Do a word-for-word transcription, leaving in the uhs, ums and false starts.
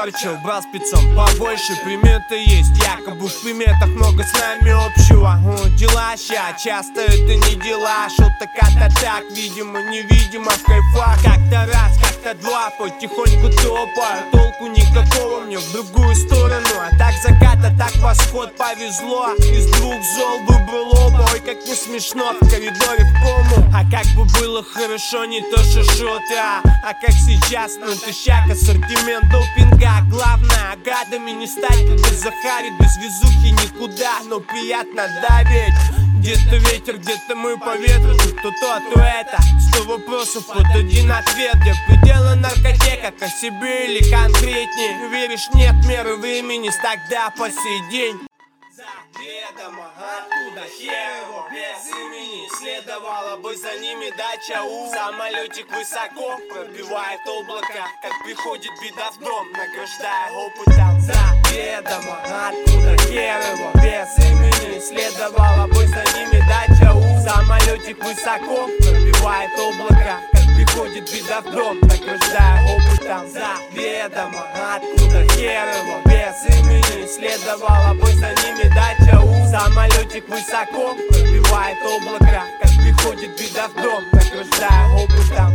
Чорчилл брал спецом побольше. Приметы есть, якобы в приметах много с нами общего. О, дела ща, часто это не дела. Шел так а так, видимо, невидимо в кайфах. Как-то раз, как-то два, потихоньку топаю. Толку никакого мне в другую сторону. А так закат, а так восход, повезло. Из двух зол выбрал оба. Ой, как не смешно, в коридоре в кому. А как бы было хорошо, не то шишоты, а, а как сейчас, ну тыщак, ассортимент допинга. Главное, гадами не стать, как без Захари, без везухи никуда. Но приятно давить. Где-то ветер, где-то мы по ветру. Тут то то, то это. Сто вопросов под один ответ. Где пределы наркоте, как о себе или конкретнее. Веришь, нет меры времени, тогда по сей день. Заведомо, откуда хер его без имени. Следовало бы за ними дача у. Самолетик высоко пробивает облако. Как приходит беда в дом, награждая опытом. Заведомо, откуда хер его без имени. Следовало бы за ними дача у. Самолетик высоко пробивает облако. Как приходит беда в дом, награждая опытом. Заведомо, откуда хер его без имени. Следовало бы за ними дача у. Самолетик высоко пробивает облако. Как приходит беда в дом, награждая опытом.